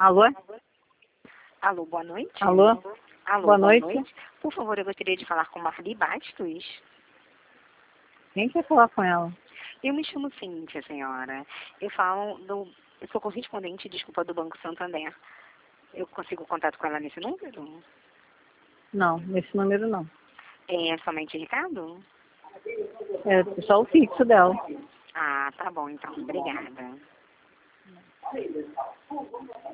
Alô? Alô, boa noite. Alô? Alô, Boa noite. Por favor, eu gostaria de falar com Marli Bastos. Quem quer falar com ela? Eu me chamo Cíntia, senhora. Eu sou correspondente, desculpa, do Banco Santander. Eu consigo contato com ela nesse número? Não, nesse número não. É somente Ricardo? É só o fixo dela. Ah, tá bom, então. Obrigada.